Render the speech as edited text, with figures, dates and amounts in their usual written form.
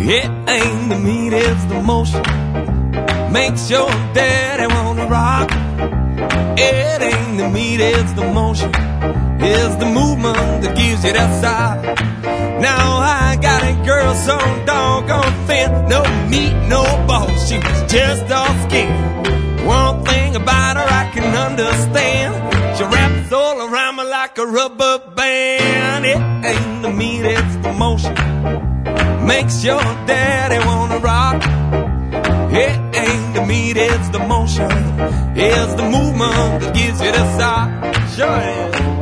It ain't the meat, it's the motion. Makes your daddy wanna rock. It ain't the meat, it's the motion. It's the movement that gives you that sigh. Now I got a girl so doggone thin. No meat, no balls, she was just all skin. One thing about her I can understand. She wraps all around me like a rubber band. It ain't the meat, it's the motion. Makes your daddy wanna rock. It ain't the meat, it's the motion. It's the movement that gives you the sigh. Sure it is.